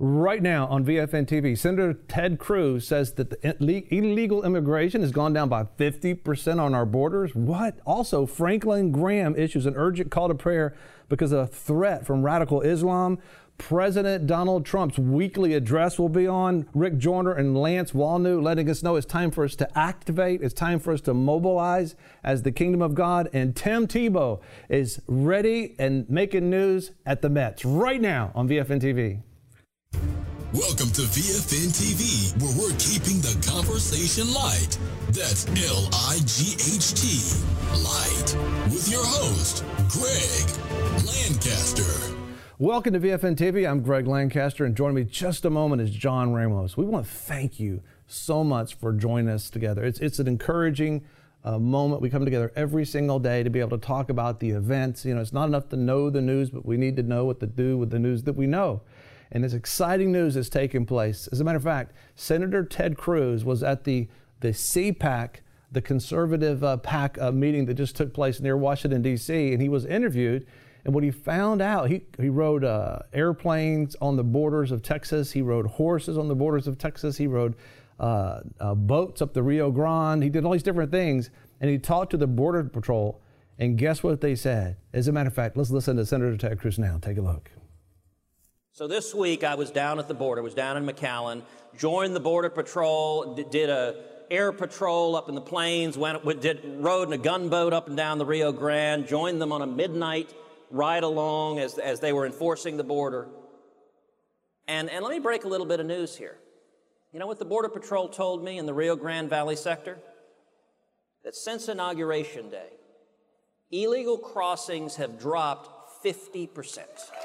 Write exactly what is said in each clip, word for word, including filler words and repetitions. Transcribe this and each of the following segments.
Right now on V F N T V, Senator Ted Cruz says that the illegal immigration has gone down by fifty percent on our borders. What? Also, Franklin Graham issues an urgent call to prayer because of a threat from radical Islam. President Donald Trump's weekly address will be on. Rick Joyner and Lance Walnew letting us know it's time for us to activate. It's time for us to mobilize as the kingdom of God. And Tim Tebow is ready and making news at the Mets right now on V F N T V. Welcome to V F N T V, where we're keeping the conversation light. That's L I G H T, light. With your host, Greg Lancaster. Welcome to V F N T V. I'm Greg Lancaster, and joining me just a moment is John Ramos. We want to thank you so much for joining us together. It's, it's an encouraging uh, moment. We come together every single day to be able to talk about the events. You know, it's not enough to know the news, but we need to know what to do with the news that we know. And this exciting news is taking place. As a matter of fact, Senator Ted Cruz was at the, the C PAC, the conservative uh, PAC uh, meeting that just took place near Washington, D C, and he was interviewed. And what he found out, he, he rode uh, airplanes on the borders of Texas. He rode horses on the borders of Texas. He rode uh, uh, boats up the Rio Grande. He did all these different things. And he talked to the Border Patrol. And guess what they said? As a matter of fact, let's listen to Senator Ted Cruz now. Take a look. So this week I was down at the border, was down in McAllen, joined the Border Patrol, d- did a air patrol up in the plains, went, did, rode in a gunboat up and down the Rio Grande, joined them on a midnight ride along as, as they were enforcing the border. And, and let me break a little bit of news here. You know what the Border Patrol told me in the Rio Grande Valley sector? That since Inauguration Day, illegal crossings have dropped fifty percent.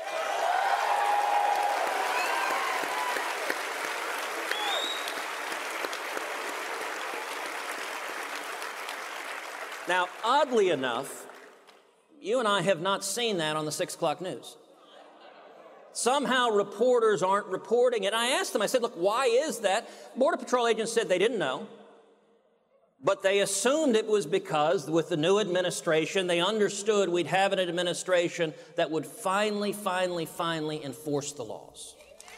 Now, oddly enough, you and I have not seen that on the six o'clock news. Somehow reporters aren't reporting it. I asked them, I said, look, why is that? Border Patrol agents said they didn't know, but they assumed it was because with the new administration, they understood we'd have an administration that would finally, finally, finally enforce the laws.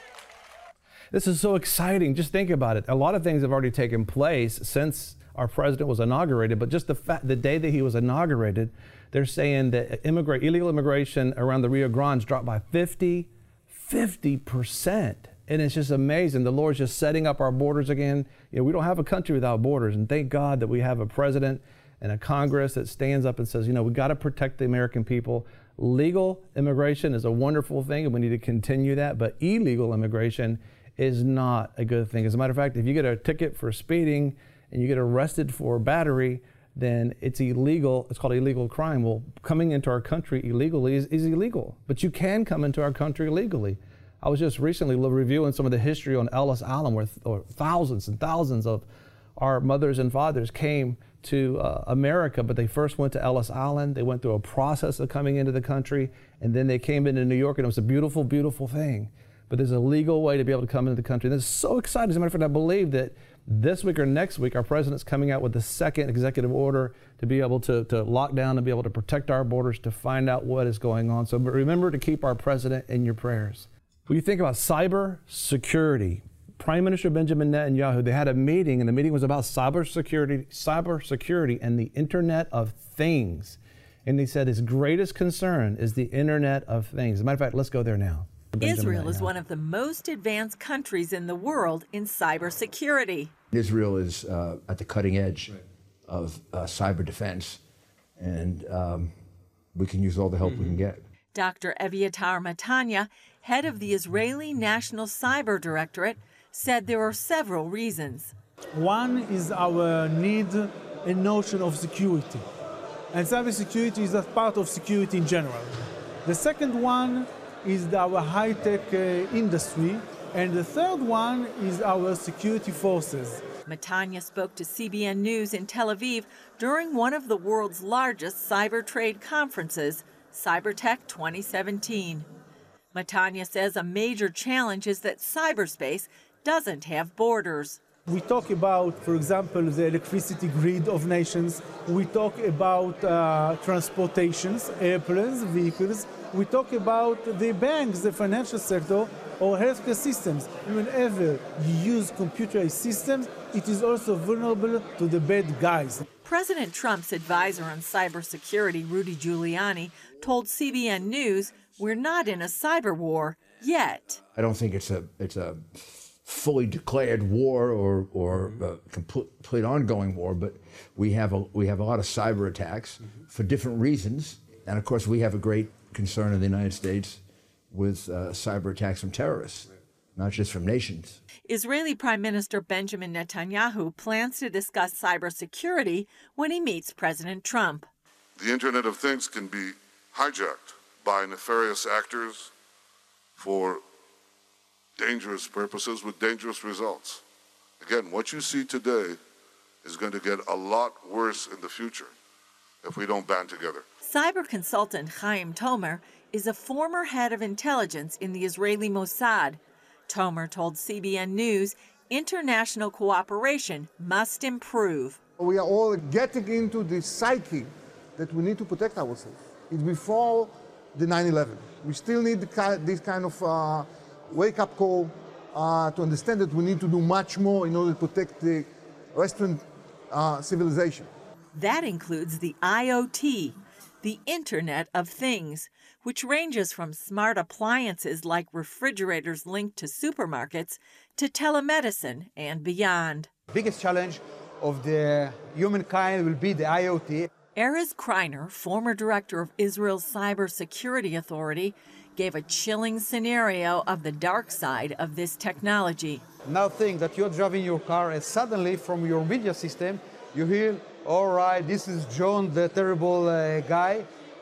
This is so exciting. Just think about it. A lot of things have already taken place since our president was inaugurated, but just the fact, the day that he was inaugurated, they're saying that immigrant, illegal immigration around the Rio Grande dropped by fifty, fifty percent. And it's just amazing. The Lord's just setting up our borders again. You know, we don't have a country without borders, and thank God that we have a president and a Congress that stands up and says, you know, we got to protect the American people. Legal immigration is a wonderful thing, and we need to continue that, but illegal immigration is not a good thing. As a matter of fact, if you get a ticket for speeding and you get arrested for battery, then it's illegal. It's called illegal crime. Well, coming into our country illegally is, is illegal, but you can come into our country legally. I was just recently reviewing some of the history on Ellis Island, where th- or thousands and thousands of our mothers and fathers came to uh, America, but they first went to Ellis Island. They went through a process of coming into the country, and then they came into New York, and it was a beautiful, beautiful thing. But there's a legal way to be able to come into the country. And this is so exciting. As a matter of fact, I believe that this week or next week, our president's coming out with the second executive order to be able to, to lock down and be able to protect our borders, to find out what is going on. So but remember to keep our president in your prayers. When you think about cyber security, Prime Minister Benjamin Netanyahu, they had a meeting, and the meeting was about cyber security, cyber security and the Internet of Things. And he said his greatest concern is the Internet of Things. As a matter of fact, let's go there now. Israel is one of the most advanced countries in the world in cybersecurity. Israel is uh, at the cutting edge right. of uh, cyber defense, and um, we can use all the help mm-hmm. we can get. Doctor Eviatar Matanya, head of the Israeli National Cyber Directorate, said there are several reasons. One is our need and notion of security, and cybersecurity is a part of security in general. The second one is our high-tech uh, industry, and the third one is our security forces. Matanya spoke to C B N News in Tel Aviv during one of the world's largest cyber trade conferences, CyberTech twenty seventeen. Matanya says a major challenge is that cyberspace doesn't have borders. We talk about, for example, the electricity grid of nations. We talk about uh, transportations, airplanes, vehicles. We talk about the banks, the financial sector. or healthcare systems. Whenever you use computerized systems, it is also vulnerable to the bad guys. President Trump's advisor on cybersecurity, Rudy Giuliani, told C B N News, "We're not in a cyber war yet." I don't think it's a it's a fully declared war or or a complete, complete ongoing war, but we have a we have a lot of cyber attacks for different reasons, and of course we have a great concern in the United States with uh, cyber attacks from terrorists, not just from nations. Israeli Prime Minister Benjamin Netanyahu plans to discuss cybersecurity when he meets President Trump. The Internet of Things can be hijacked by nefarious actors for dangerous purposes with dangerous results. Again, what you see today is going to get a lot worse in the future if we don't band together. Cyber consultant Chaim Tomer is a former head of intelligence in the Israeli Mossad. Tomer told C B N News international cooperation must improve. We are all getting into the psyche that we need to protect ourselves. It's before the nine eleven. We still need the, this kind of uh, wake-up call uh, to understand that we need to do much more in order to protect the Western uh, civilization. That includes the I O T, the Internet of Things, which ranges from smart appliances like refrigerators linked to supermarkets to telemedicine and beyond. The biggest challenge of the humankind will be the I O T. Erez Kreiner, former director of Israel's Cybersecurity Authority, gave a chilling scenario of the dark side of this technology. Now think that you're driving your car and suddenly from your media system you hear, all right, this is John, the terrible uh, guy.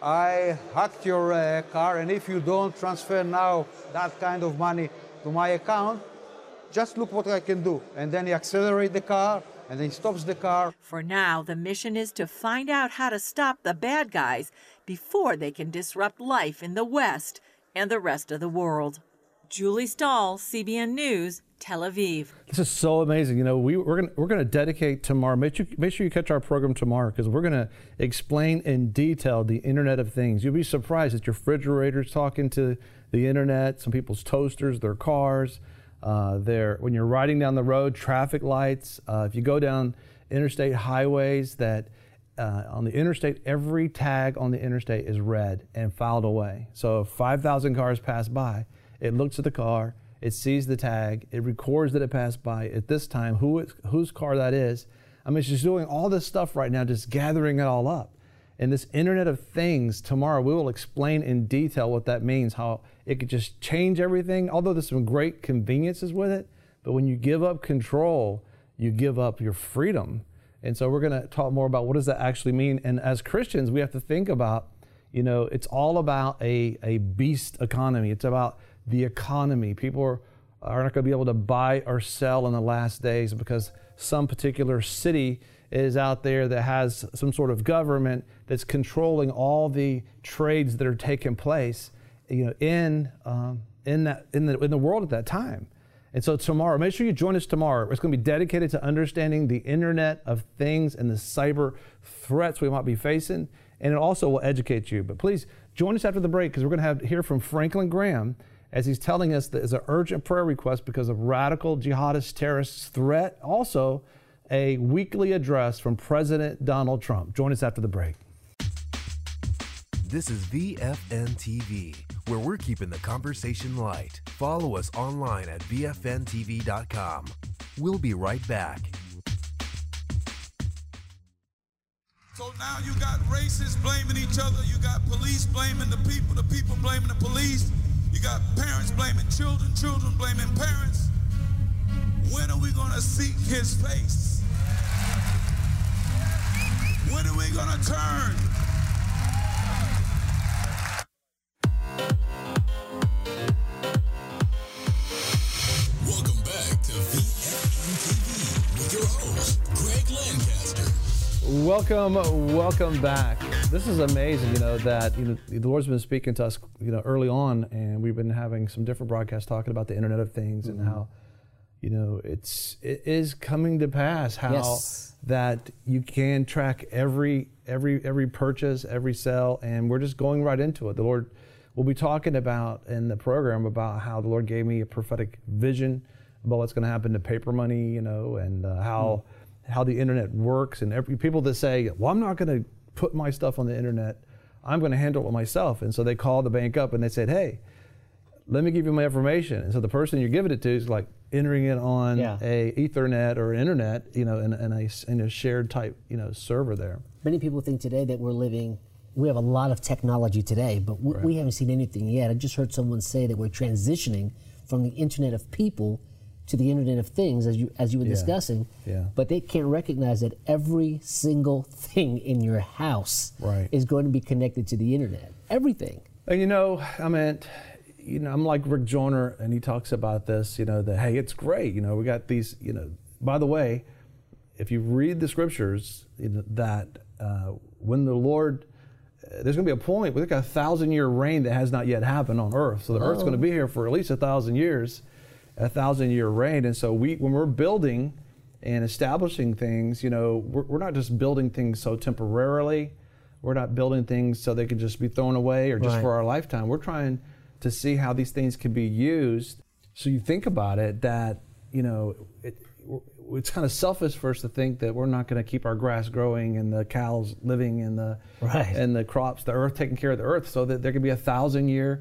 I hacked your uh, car, and if you don't transfer now that kind of money to my account, just look what I can do. And then he accelerates the car, and then he stops the car. For now, the mission is to find out how to stop the bad guys before they can disrupt life in the West and the rest of the world. Julie Stahl, C B N News, Tel Aviv. This is so amazing. You know, we, we're going we're going to dedicate tomorrow. Make sure, make sure you catch our program tomorrow because we're going to explain in detail the Internet of Things. You'll be surprised that your refrigerator's talking to the Internet, some people's toasters, their cars, uh, their, when you're riding down the road, traffic lights. Uh, if you go down interstate highways, that uh, on the interstate, every tag on the interstate is read and filed away. So if five thousand cars pass by, it looks at the car, it sees the tag, it records that it passed by at this time, who it, whose car that is. I mean, she's doing all this stuff right now, just gathering it all up. And this Internet of Things, tomorrow we will explain in detail what that means, how it could just change everything, although there's some great conveniences with it. But when you give up control, you give up your freedom. And so we're going to talk more about what does that actually mean. And as Christians, we have to think about, you know, it's all about a, a beast economy. It's about the economy. People are, are not going to be able to buy or sell in the last days because some particular city is out there that has some sort of government that's controlling all the trades that are taking place, you know, in um, in that in the in the world at that time. And so tomorrow, make sure you join us tomorrow. It's going to be dedicated to understanding the Internet of Things and the cyber threats we might be facing, and it also will educate you. But please join us after the break because we're going to have hear from Franklin Graham as he's telling us that there's an urgent prayer request because of radical jihadist terrorist threat. Also, a weekly address from President Donald Trump. Join us after the break. This is V F N T V, where we're keeping the conversation light. Follow us online at V F N T V dot com. We'll be right back. So now you got racists blaming each other. You got police blaming the people, the people blaming the police. You got parents blaming children, children blaming parents. When are we going to seek his face? When are we going to turn? Welcome back to V F N T V with your host, Greg Lancaster. Welcome, welcome back. This is amazing, you know, that, you know, the Lord's been speaking to us, you know, early on, and we've been having some different broadcasts talking about the Internet of Things mm-hmm. and how, you know, it's, it is coming to pass how yes. that you can track every, every, every purchase, every sale, and we're just going right into it. The Lord we'll be talking about in the program about how the Lord gave me a prophetic vision about what's going to happen to paper money, you know, and uh, how mm. how the internet works. And every, people that say, well, I'm not going to put my stuff on the internet, I'm going to handle it myself. And so they call the bank up and they said, hey, let me give you my information. And so the person you're giving it to is like entering it on yeah. a Ethernet or internet, you know, in, in, a, in a shared type, you know, server there. Many people think today that we're living, we have a lot of technology today, but we, right. we haven't seen anything yet. I just heard someone say that we're transitioning from the Internet of people to the Internet of Things, as you as you were yeah. discussing. Yeah. But they can't recognize that every single thing in your house right. is going to be connected to the Internet. Everything. And you know, I mean, you know, I'm like Rick Joyner, and he talks about this, you know, that, hey, it's great, you know, we got these, you know, by the way, if you read the scriptures, you know, that uh, when the Lord, uh, there's going to be a point, we've got a thousand year reign that has not yet happened on earth. So the oh. earth's going to be here for at least a thousand years, a thousand year reign. And so we, when we're building and establishing things, you know, we're, we're not just building things so temporarily. We're not building things so they can just be thrown away or just right. for our lifetime. We're trying to see how these things can be used. So you think about it, that, you know, it, it's kind of selfish for us to think that we're not going to keep our grass growing and the cows living and the right. and the crops, the earth, taking care of the earth, so that there could be a thousand year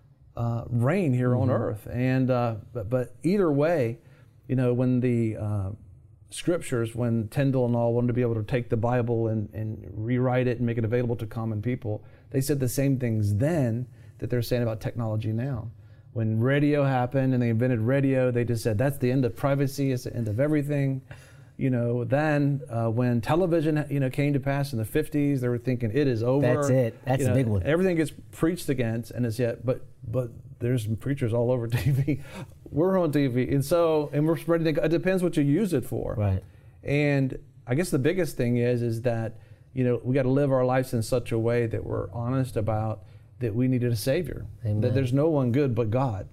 uh, reign here mm-hmm. on earth. And uh, but, but either way, you know, when the uh, scriptures, when Tyndale and all wanted to be able to take the Bible and, and rewrite it and make it available to common people, they said the same things then that they're saying about technology now. When radio happened and they invented radio, they just said that's the end of privacy, it's the end of everything. You know, then uh, when television, you know, came to pass in the fifties, they were thinking it is over. That's it. That's you know, a big one. Everything gets preached against, and it's yet, but but there's preachers all over T V. We're on T V, and so and we're spreading. It depends what you use it for. Right. And I guess the biggest thing is is that, you know, we got to live our lives in such a way that we're honest about that we needed a Savior. Amen. That there's no one good but God.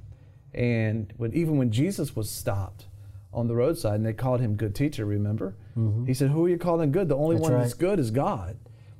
And when even when Jesus was stopped on the roadside and they called him good teacher, remember? Mm-hmm. He said, who are you calling good? The only that's one right. that's good is God.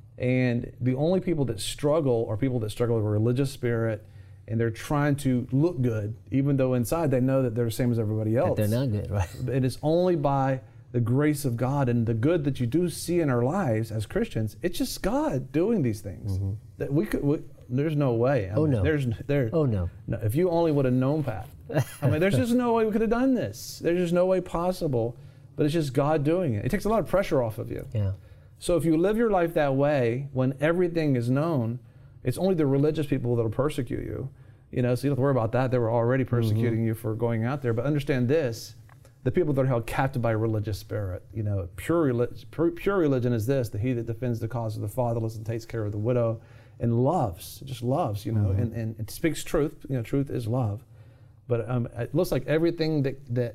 And the only people that struggle are people that struggle with a religious spirit, and they're trying to look good, even though inside they know that they're the same as everybody else. That they're not good, right? It is only by the grace of God and the good that you do see in our lives as Christians. It's just God doing these things. Mm-hmm. That we could. We, There's no way. I oh mean, no. There's there. Oh no. No. If you only would have known, Pat. I mean, there's just no way we could have done this. There's just no way possible. But it's just God doing it. It takes a lot of pressure off of you. Yeah. So if you live your life that way, when everything is known, it's only the religious people that'll persecute you. You know, so you don't have to worry about that. They were already persecuting mm-hmm. you for going out there. But understand this: the people that are held captive by a religious spirit. You know, pure religion. Pure, pure religion is this: the he that defends the cause of the fatherless and takes care of the widow. And loves, just loves, you know, mm-hmm. and, and it speaks truth. You know, truth is love. But um, it looks like everything that that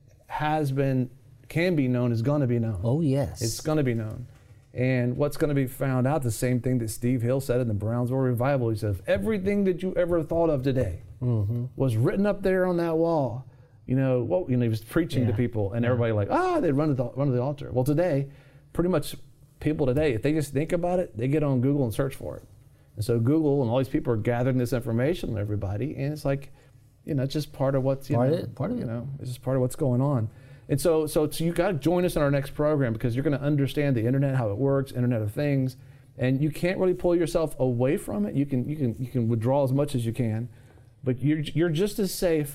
has been, can be known is going to be known. Oh, yes. It's going to be known. And what's going to be found out, the same thing that Steve Hill said in the Brownsville Revival. He said, if everything that you ever thought of today mm-hmm. was written up there on that wall, you know, well, you know, he was preaching yeah. to people, and yeah. everybody like, ah, they'd run to the, run to the altar. Well, today, pretty much people today, if they just think about it, they get on Google and search for it. And so Google and all these people are gathering this information on everybody, and it's like, you know, it's just part of what's, you part know, of it, part of you it. know, it's just part of what's going on. And so, so, so you got to join us in our next program, because you're going to understand the internet, how it works, Internet of Things, and you can't really pull yourself away from it. You can, you can, you can withdraw as much as you can, but you're you're just as safe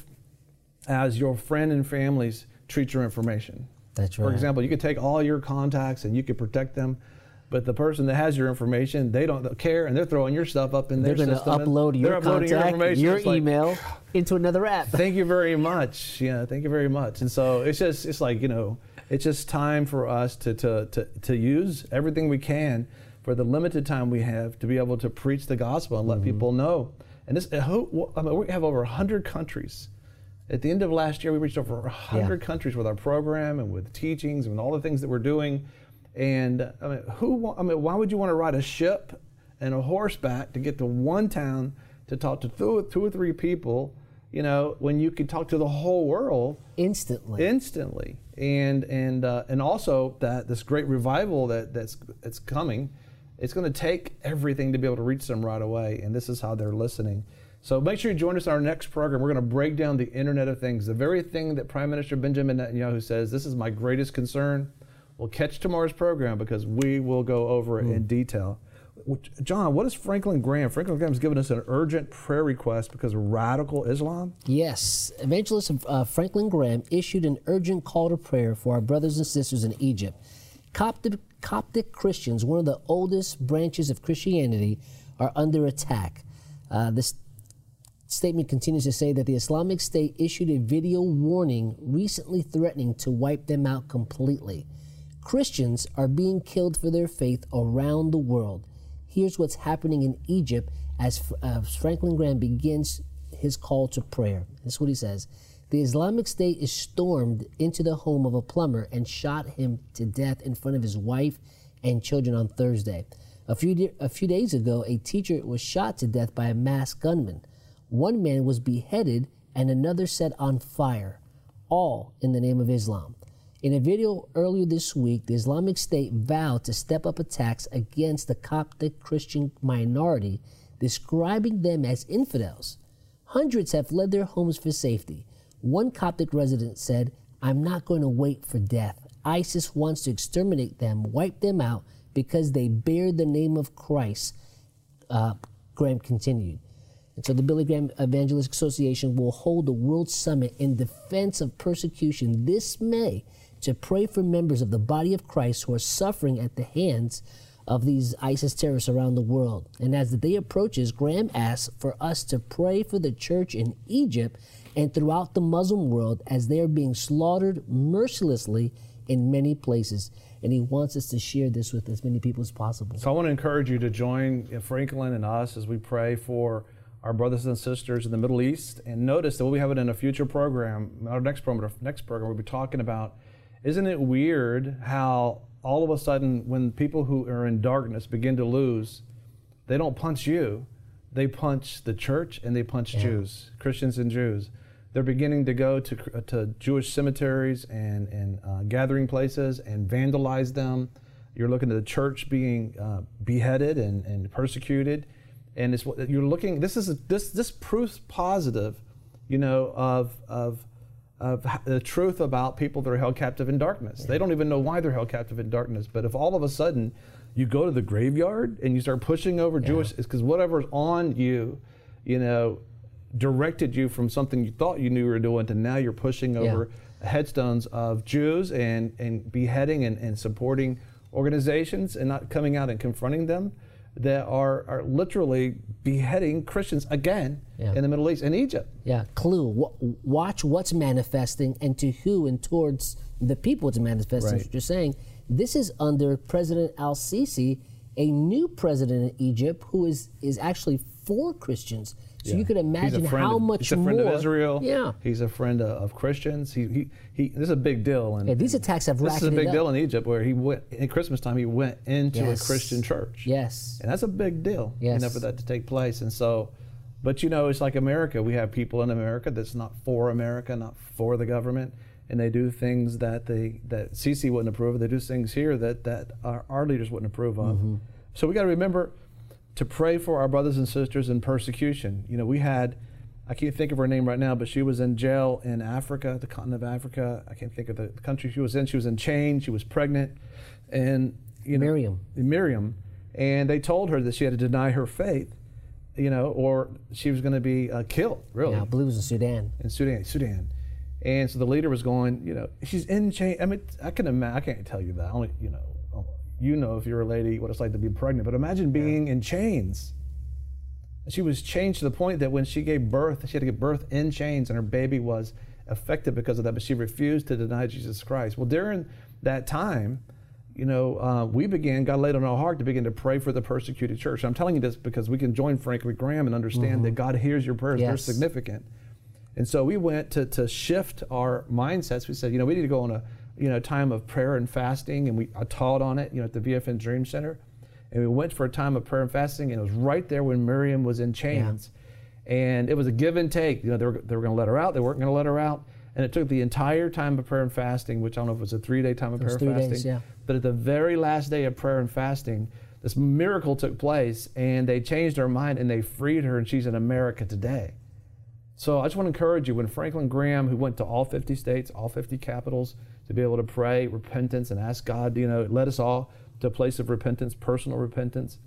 as your friend and families treat your information. That's right. For example, you could take all your contacts and you could protect them. But the person that has your information, they don't care, and they're throwing your stuff up in they're their system. They're going to upload your contact, your, your email like, into another app. Thank you very much. Yeah, thank you very much. And so it's just, it's like, you know, it's just time for us to to to, to use everything we can for the limited time we have to be able to preach the gospel and let mm-hmm. people know. And this, I mean, we have over one hundred countries. At the end of last year, we reached over one hundred yeah. countries with our program and with teachings and all the things that we're doing. And I mean, who? I mean, why would you want to ride a ship and a horseback to get to one town to talk to two, two or three people? You know, when you could talk to the whole world instantly. Instantly, and and uh, and also that this great revival that that's that's coming, it's going to take everything to be able to reach them right away, and this is how they're listening. So make sure you join us in our next program. We're going to break down the Internet of Things, the very thing that Prime Minister Benjamin Netanyahu says, this is my greatest concern. We'll catch tomorrow's program because we will go over it mm. in detail. John, what is Franklin Graham? Franklin Graham has given us an urgent prayer request because of radical Islam? Yes. Evangelist uh, Franklin Graham issued an urgent call to prayer for our brothers and sisters in Egypt. Coptic, Coptic Christians, one of the oldest branches of Christianity, are under attack. Uh, this statement continues to say that the Islamic State issued a video warning recently threatening to wipe them out completely. Christians are being killed for their faith around the world. Here's what's happening in Egypt as uh, Franklin Graham begins his call to prayer. This is what he says. The Islamic State is stormed into the home of a plumber and shot him to death in front of his wife and children on Thursday. A few, de- a few days ago, a teacher was shot to death by a masked gunman. One man was beheaded and another set on fire, all in the name of Islam. In a video earlier this week, the Islamic State vowed to step up attacks against the Coptic Christian minority, describing them as infidels. Hundreds have fled their homes for safety. One Coptic resident said, "I'm not going to wait for death. ISIS wants to exterminate them, wipe them out, because they bear the name of Christ," uh, Graham continued. And so the Billy Graham Evangelistic Association will hold a World Summit in defense of persecution this May to pray for members of the body of Christ who are suffering at the hands of these ISIS terrorists around the world. And as the day approaches, Graham asks for us to pray for the church in Egypt and throughout the Muslim world as they are being slaughtered mercilessly in many places. And he wants us to share this with as many people as possible. So I want to encourage you to join Franklin and us as we pray for our brothers and sisters in the Middle East. And notice that we have it in a future program, our next program, next program we'll be talking about, isn't it weird how all of a sudden when people who are in darkness begin to lose, they don't punch you, they punch the church and they punch yeah. Jews, Christians and Jews. They're beginning to go to, to Jewish cemeteries and, and uh, gathering places and vandalize them. You're looking at the church being uh, beheaded and, and persecuted. And it's what you're looking, this is a, this this proves positive, you know, of of of the truth about people that are held captive in darkness. Yeah. They don't even know why they're held captive in darkness. But if all of a sudden you go to the graveyard and you start pushing over yeah. Jewish, it's because whatever's on you, you know, directed you from something you thought you knew you were doing to now you're pushing over yeah. headstones of Jews and, and beheading and, and supporting organizations and not coming out and confronting them that are, are literally beheading Christians again yeah. in the Middle East, in Egypt. Yeah, clue. W- watch what's manifesting and to who and towards the people it's manifesting. Right. What you're saying. This is under President al-Sisi, a new president in Egypt who is, is actually for Christians. So yeah. you could imagine how of, much he's a friend more. of Israel. Yeah. He's a friend of, of Christians. He, he, he, this is a big deal. And, yeah, these attacks have This is a big up. deal in Egypt where he went, in Christmas time, he went into yes. a Christian church. Yes. And that's a big deal, yes. you know, for that to take place. And so, but you know, it's like America. We have people in America that's not for America, not for the government, and they do things that they that Sisi wouldn't approve of. They do things here that, that our, our leaders wouldn't approve of. Mm-hmm. So we got to remember to pray for our brothers and sisters in persecution. You know, we had, I can't think of her name right now, but she was in jail in Africa, the continent of Africa. I can't think of the country she was in. She was in chains. She was pregnant, and you know, Miriam. Miriam, and they told her that she had to deny her faith, you know, or she was going to be uh, killed. Really, yeah, I believe it was in Sudan. In Sudan, Sudan, and so the leader was going, you know, she's in chains. I mean, I can imagine. I can't tell you that. Only, you know, you know, if you're a lady, what it's like to be pregnant. But imagine being yeah. in chains. She was chained to the point that when she gave birth, she had to give birth in chains, and her baby was affected because of that, but she refused to deny Jesus Christ. Well, during that time, you know, uh, we began, God laid on our heart to begin to pray for the persecuted church. I'm telling you this because we can join Franklin Graham and understand mm-hmm. that God hears your prayers. Yes. They're significant. And so we went to, to shift our mindsets. We said, you know, we need to go on a you know time of prayer and fasting, and we I taught on it, you know, at the V F N Dream Center. And we went for a time of prayer and fasting, and it was right there when Miriam was in chains. Yeah. And it was a give and take. You know, they were, they were going to let her out, they weren't going to let her out. And it took the entire time of prayer and fasting, which I don't know if it was a three-day time of prayer and fasting. Days, yeah. But at the very last day of prayer and fasting, This miracle took place, and they changed her mind, and they freed her, and she's in America today. So I just want to encourage you, when Franklin Graham, who went to all fifty states, all fifty capitals, to be able to pray repentance and ask God, you know, led us all to a place of repentance, personal repentance,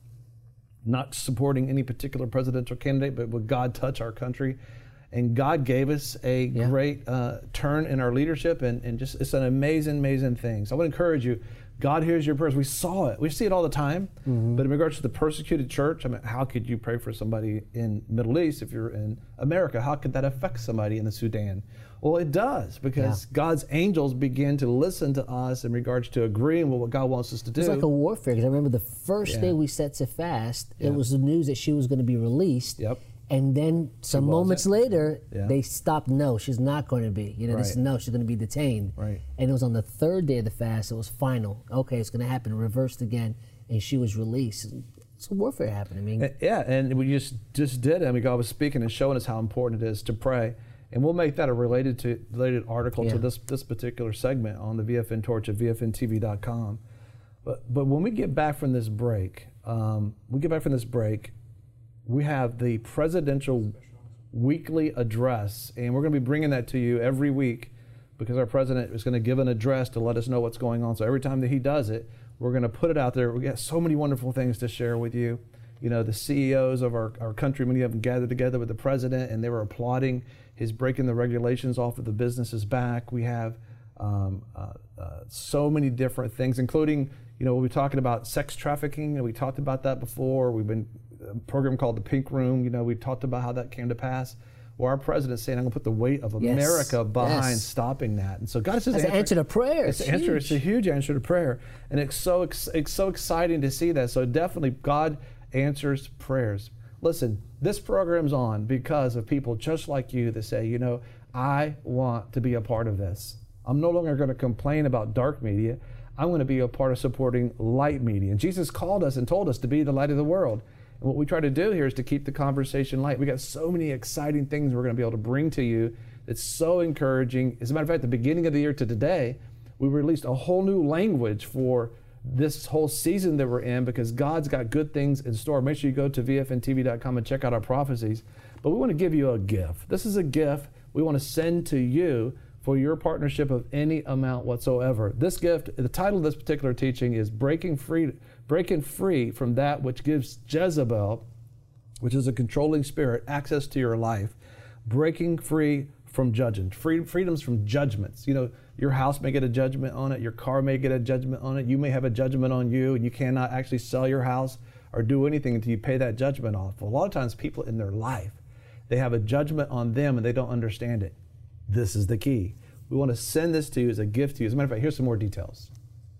not supporting any particular presidential candidate, but would God touch our country? And God gave us a yeah. great uh, turn in our leadership, and, and just it's an amazing, amazing thing. So I would encourage you, God hears your prayers. We saw it. We see it all the time. Mm-hmm. But in regards to the persecuted church, I mean, how could you pray for somebody in Middle East if you're in America? How could that affect somebody in the Sudan? Well, it does, because yeah. God's angels begin to listen to us in regards to agreeing with what God wants us to do. It's like a warfare, because I remember the first yeah. day we set to fast, yeah. it was the news that she was going to be released. Yep. And then some moments later, yeah. they stopped, no, she's not going to be. You know, right. this is no, she's going to be detained. Right. And it was on the third day of the fast, it was final. Okay, it's going to happen, reversed again, and she was released. It's a warfare happening. I mean, yeah, and we just, just did it. I mean, God was speaking and showing us how important it is to pray. And we'll make that a related to related article yeah. to this this particular segment on the V F N Torch at V F N T V dot com. But but when we get back from this break, um, we get back from this break, we have the presidential weekly address, and we're going to be bringing that to you every week, because our president is going to give an address to let us know what's going on. So every time that he does it, we're going to put it out there. We got so many wonderful things to share with you. You know, the C E Os of our, our country, many of them gathered together with the president, and they were applauding his breaking the regulations off of the businesses back. We have um, uh, uh, so many different things, including, you know, we'll be talking about sex trafficking, and we talked about that before. We've been a program called the Pink Room. You know, we talked about how that came to pass. Well, our president's saying, I'm going to put the weight of yes. America behind yes. stopping that. And so God says, that's an answer to prayer. It's, it's, an answer, huge. it's a huge answer to prayer. And it's so, it's so exciting to see that. So definitely God answers prayers. Listen, this program's on because of people just like you that say, you know, I want to be a part of this. I'm no longer going to complain about dark media. I'm going to be a part of supporting light media. And Jesus called us and told us to be the light of the world. And what we try to do here is to keep the conversation light. We got so many exciting things we're going to be able to bring to you that's so encouraging. As a matter of fact, the beginning of the year to today, we released a whole new language for this whole season that we're in, because God's got good things in store. Make sure you go to V F N T V dot com and check out our prophecies. But we want to give you a gift. This is a gift we want to send to you for your partnership of any amount whatsoever. This gift, the title of this particular teaching is Breaking Free, Breaking Free from That Which Gives Jezebel, which is a controlling spirit, access to your life. Breaking free from judging. Free, freedoms from judgments. You know, your house may get a judgment on it. Your car may get a judgment on it. You may have a judgment on you, and you cannot actually sell your house or do anything until you pay that judgment off. Well, a lot of times people in their life, they have a judgment on them and they don't understand it. This is the key. We want to send this to you as a gift to you. As a matter of fact, here's some more details.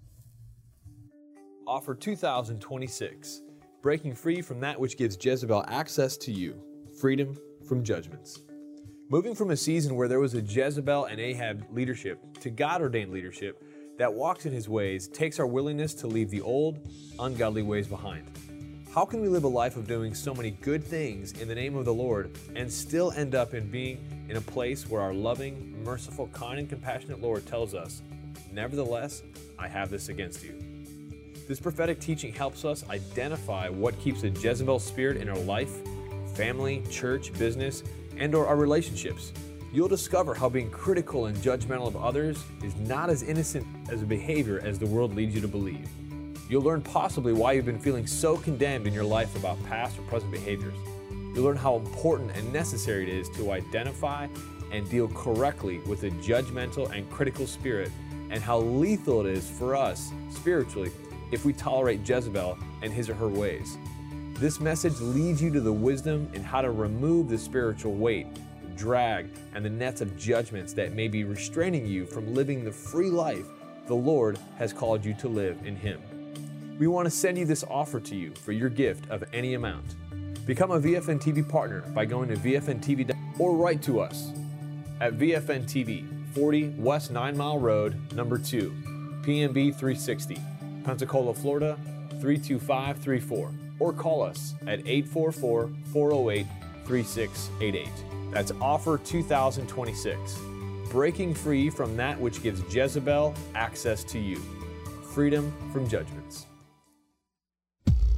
Offer two thousand twenty-six. Breaking free from that which gives Jezebel access to you. Freedom from judgments. Moving from a season where there was a Jezebel and Ahab leadership to God-ordained leadership that walks in his ways takes our willingness to leave the old, ungodly ways behind. How can we live a life of doing so many good things in the name of the Lord and still end up in being in a place where our loving, merciful, kind, and compassionate Lord tells us, nevertheless, I have this against you? This prophetic teaching helps us identify what keeps a Jezebel spirit in our life, family, church, business, and or our relationships. You'll discover how being critical and judgmental of others is not as innocent as a behavior as the world leads you to believe. You'll learn possibly why you've been feeling so condemned in your life about past or present behaviors. You'll learn how important and necessary it is to identify and deal correctly with a judgmental and critical spirit, and how lethal it is for us spiritually if we tolerate Jezebel and his or her ways. This message leads you to the wisdom in how to remove the spiritual weight, the drag, and the nets of judgments that may be restraining you from living the free life the Lord has called you to live in him. We want to send you this offer to you for your gift of any amount. Become a V F N T V partner by going to V F N T V or write to us at V F N T V, forty West Nine Mile Road, number two, P M B three sixty, Pensacola, Florida, three two five three four, or call us at eight four four, four oh eight, three six eight eight. That's offer two thousand twenty-six. Breaking free from that which gives Jezebel access to you. Freedom from judgments.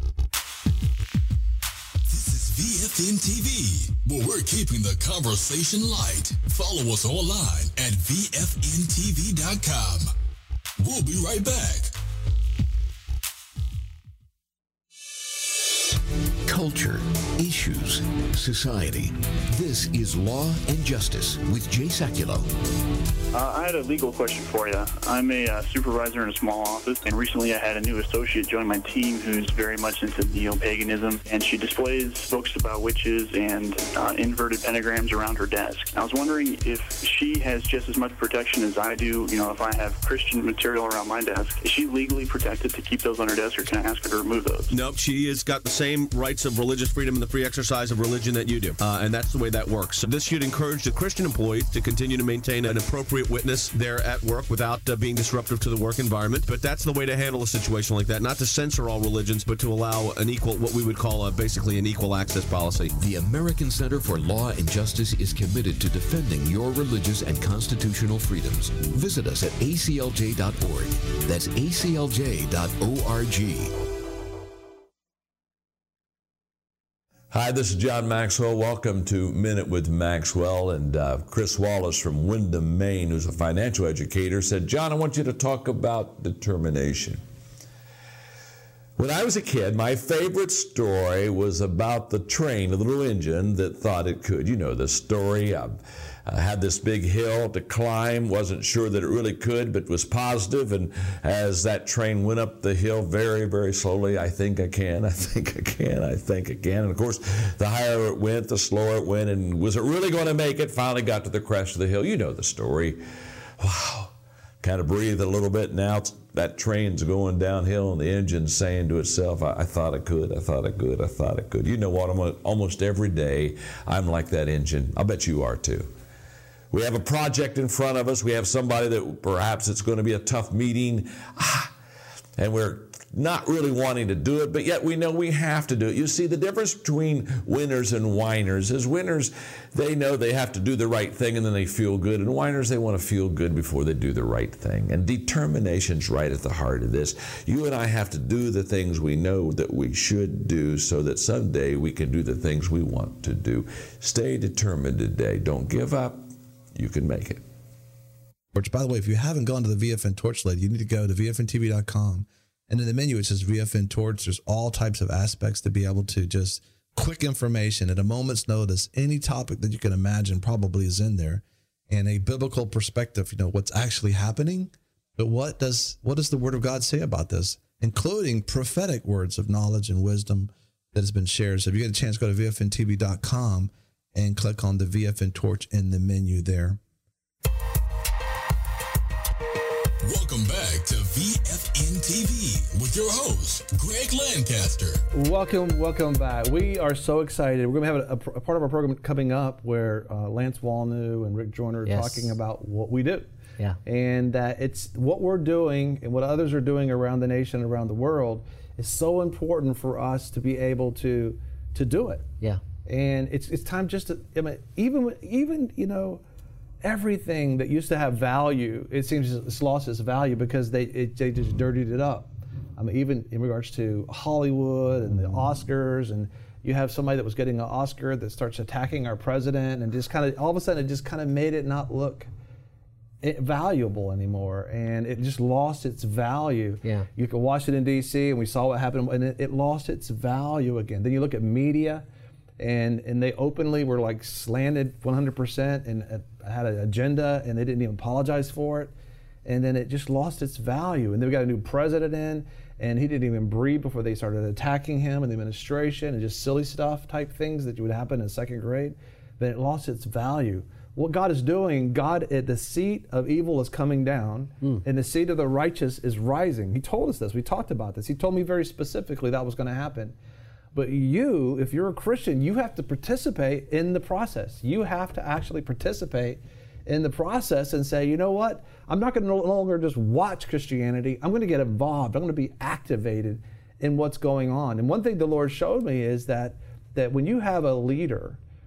F N T V, where we're keeping the conversation light. Follow us online at V F N T V dot com. We'll be right back. Culture, issues, society. This is Law and Justice with Jay Sekulow. Uh, I had a legal question for you. I'm a uh, supervisor in a small office, and recently I had a new associate join my team who's very much into neo-paganism, and she displays books about witches and uh, inverted pentagrams around her desk. I was wondering if she has just as much protection as I do. You know, if I have Christian material around my desk, is she legally protected to keep those on her desk, or can I ask her to remove those? Nope, she has got the same rights of religious freedom and the free exercise of religion that you do, uh, and that's the way that works. So this should encourage the Christian employees to continue to maintain an appropriate witness there at work without uh, being disruptive to the work environment. But that's the way to handle a situation like that, not to censor all religions, but to allow an equal, what we would call a, basically an equal access policy. The American Center for Law and Justice is committed to defending your religious and constitutional freedoms. Visit us at A C L J dot org. That's A C L J dot org. Hi, this is John Maxwell. Welcome to Minute with Maxwell. And uh, Chris Wallace from Windham, Maine, who's a financial educator, said, John, I want you to talk about determination. When I was a kid, my favorite story was about the train, the little engine that thought it could. You know the story. I, I had this big hill to climb, wasn't sure that it really could, but was positive. And as that train went up the hill very, very slowly, I think I can, I think I can, I think I can. And of course, the higher it went, the slower it went. And was it really going to make it? Finally got to the crest of the hill. You know the story. Wow. Kind of breathe a little bit. Now it's, that train's going downhill and the engine's saying to itself, I, I thought I could, I thought I could, I thought I could. You know what? I'm, almost every day, I'm like that engine. I bet you are too. We have a project in front of us. We have somebody that perhaps it's going to be a tough meeting. Ah, and we're not really wanting to do it, but yet we know we have to do it. You see, the difference between winners and whiners is winners, they know they have to do the right thing and then they feel good. And whiners, they want to feel good before they do the right thing. And determination's right at the heart of this. You and I have to do the things we know that we should do so that someday we can do the things we want to do. Stay determined today. Don't give up. You can make it. Which, by the way, if you haven't gone to the V F N Torch lately, you need to go to V F N T V dot com. And in the menu, it says V F N Torch. There's all types of aspects to be able to just quick information at a moment's notice. Any topic that you can imagine probably is in there. And a biblical perspective, you know, what's actually happening. But what does what does the Word of God say about this? Including prophetic words of knowledge and wisdom that has been shared. So if you get a chance, go to V F N T V dot com and click on the V F N Torch in the menu there. Welcome back to V F N T V with your host, Greg Lancaster. Welcome, welcome back. We are so excited. We're going to have a, a part of our program coming up where uh, Lance Walnew and Rick Joyner are Yes. talking about what we do. Yeah. And that uh, it's what we're doing and what others are doing around the nation, around the world, is so important for us to be able to to do it. Yeah. And it's it's time just to, I mean, even even you know, everything that used to have value, it seems it's lost its value because they it, they just dirtied it up. I mean, even in regards to Hollywood and the Oscars, and you have somebody that was getting an Oscar that starts attacking our president, and just kind of all of a sudden it just kind of made it not look valuable anymore, and it just lost its value. Yeah. You could Washington D C and we saw what happened, and it, it lost its value again. Then you look at media, and and they openly were like slanted one hundred percent and uh, had an agenda, and they didn't even apologize for it, and then it just lost its value. And then we got a new president in, and he didn't even breathe before they started attacking him and the administration and just silly stuff type things that would happen in second grade. Then it lost its value. What God is doing, God at the seat of evil is coming down, mm. and the seat of the righteous is rising. He told us this. We talked about this. He told me very specifically that was going to happen. But you, if you're a Christian, you have to participate in the process. You have to actually participate in the process and say, you know what? I'm not going to no longer just watch Christianity. I'm going to get involved. I'm going to be activated in what's going on. And one thing the Lord showed me is that that when you have a leader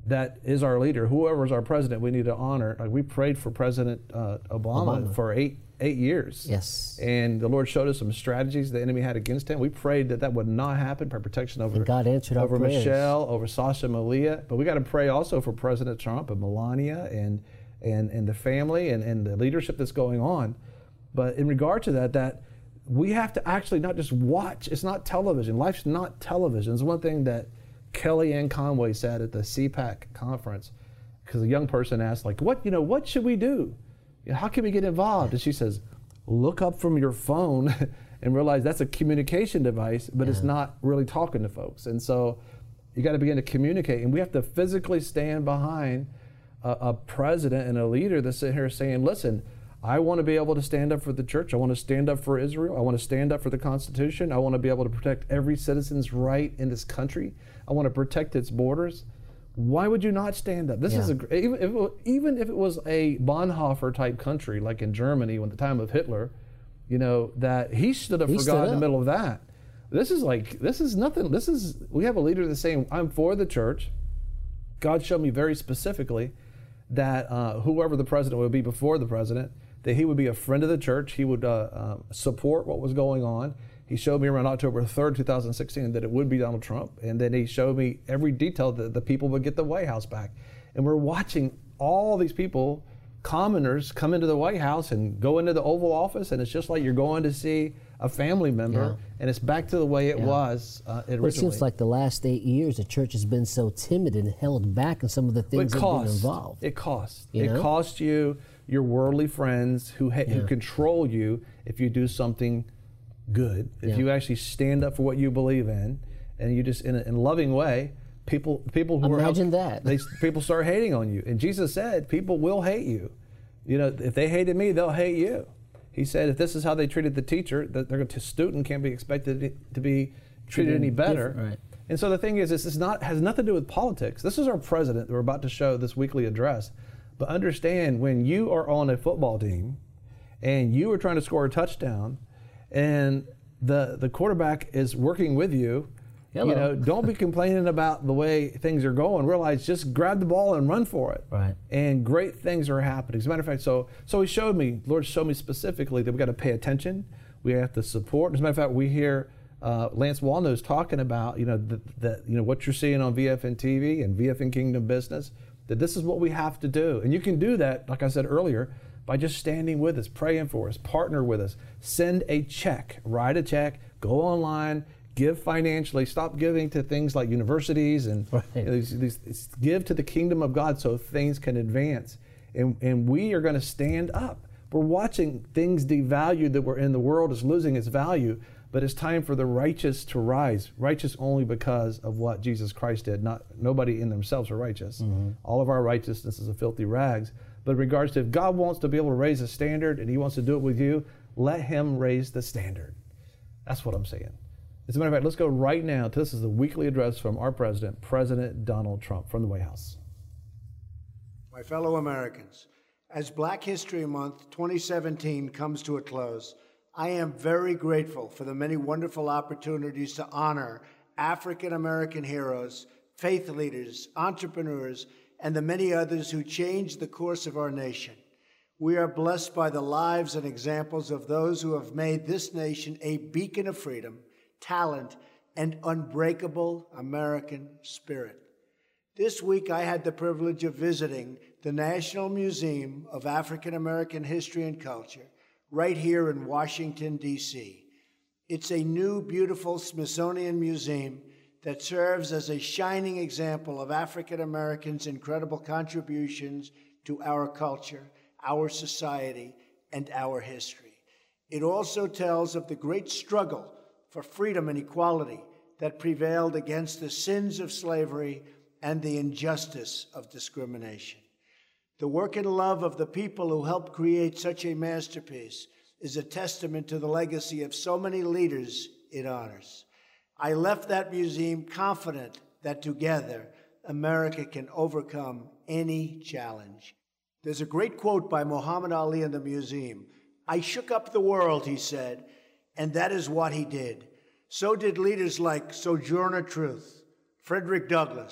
that is our leader, whoever is our president, we need to honor. Like we prayed for President uh, Obama, Obama for eight eight years. Yes. And the Lord showed us some strategies the enemy had against him. We prayed that that would not happen, for protection over, and God answered over our prayers. Michelle, over Sasha Malia. But we got to pray also for President Trump and Melania and and, and the family and, and the leadership that's going on. But in regard to that, that we have to actually not just watch. It's not television. Life's not television. It's one thing that Kellyanne Conway said at the C PAC conference, because a young person asked, like, what, you know, what should we do? You know, how can we get involved? And she says, look up from your phone and realize that's a communication device, but yeah. it's not really talking to folks. And so you got to begin to communicate. And we have to physically stand behind a, a president and a leader that's sitting here saying, listen, I want to be able to stand up for the church. I want to stand up for Israel. I want to stand up for the Constitution. I want to be able to protect every citizen's right in this country. I want to protect its borders. Why would you not stand up? This yeah. is a, even if, it, even if it was a Bonhoeffer type country, like in Germany, when the time of Hitler, you know, that he stood up he for stood God up. in the middle of that. This is like, this is nothing. This is, we have a leader that's saying, I'm for the church. God showed me very specifically that uh, whoever the president would be before the president, that he would be a friend of the church. He would uh, uh, support what was going on. He showed me around October third, two thousand sixteen, that it would be Donald Trump. And then he showed me every detail that the people would get the White House back. And we're watching all these people, commoners, come into the White House and go into the Oval Office. And it's just like you're going to see a family member. Yeah. And it's back to the way it yeah. was uh, originally. Well, it seems like the last eight years, the church has been so timid and held back in some of the things that have been involved. It costs. You it know? costs you your worldly friends who, ha- Yeah. who control you if you do something good, if Yeah. you actually stand up for what you believe in, and you just in a, in a loving way, people people who Imagine are that. they people start hating on you. And Jesus said, people will hate you. You know, if they hated me, they'll hate you. He said, if this is how they treated the teacher, that their student can't be expected to be treated any better. Right. And so the thing is, this is not has nothing to do with politics. This is our president that we're about to show this weekly address. But understand, when you are on a football team and you are trying to score a touchdown, and the the quarterback is working with you, Hello. you know, don't be complaining about the way things are going. Realize, just grab the ball and run for it. Right. And great things are happening. As a matter of fact, so so he showed me, Lord showed me specifically that we got to pay attention. We have to support. As a matter of fact, we hear uh, Lance Wallnose talking about, you know, the, the you know what you're seeing on V F N T V and V F N Kingdom Business. That this is what we have to do. And you can do that, like I said earlier, by just standing with us, praying for us, partner with us, send a check, write a check, go online, give financially, stop giving to things like universities and right. you know, these, these, give to the kingdom of God so things can advance. And, and we are going to stand up. We're watching things devalued that were in the world is losing its value, but it's time for the righteous to rise. Righteous only because of what Jesus Christ did. Not nobody in themselves are righteous. Mm-hmm. All of our righteousness is a filthy rags. But in regards to, if God wants to be able to raise a standard and he wants to do it with you, let him raise the standard. That's what I'm saying. As a matter of fact, let's go right now to, this is the weekly address from our president, President Donald Trump, from the White House. My fellow Americans, as Black History Month twenty seventeen comes to a close, I am very grateful for the many wonderful opportunities to honor African American heroes, faith leaders, entrepreneurs, and the many others who changed the course of our nation. We are blessed by the lives and examples of those who have made this nation a beacon of freedom, talent, and unbreakable American spirit. This week, I had the privilege of visiting the National Museum of African American History and Culture, right here in Washington, D C It's a new, beautiful Smithsonian museum that serves as a shining example of African Americans' incredible contributions to our culture, our society, and our history. It also tells of the great struggle for freedom and equality that prevailed against the sins of slavery and the injustice of discrimination. The work and love of the people who helped create such a masterpiece is a testament to the legacy of so many leaders it honors. I left that museum confident that together, America can overcome any challenge. There's a great quote by Muhammad Ali in the museum. "I shook up the world," he said, and that is what he did. So did leaders like Sojourner Truth, Frederick Douglass,